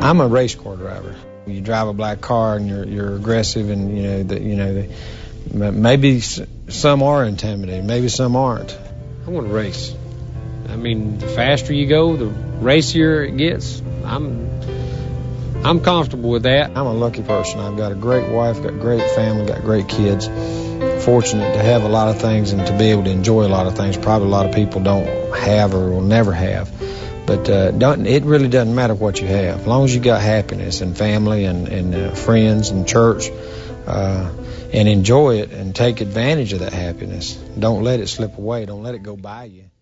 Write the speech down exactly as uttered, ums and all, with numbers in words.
I'm a race car driver. You drive a black car and you're you're aggressive, and you know that you know the, maybe some are intimidating, maybe some aren't. I want to race. I mean, the faster you go, the racier it gets. I'm I'm comfortable with that. I'm a lucky person. I've got a great wife, got great family, got great kids. Fortunate to have a lot of things and to be able to enjoy a lot of things probably a lot of people don't have or will never have. But uh, don't, it really doesn't matter what you have. As long as you got happiness and family and, and uh, friends and church, uh, and enjoy it and take advantage of that happiness. Don't let it slip away. Don't let it go by you.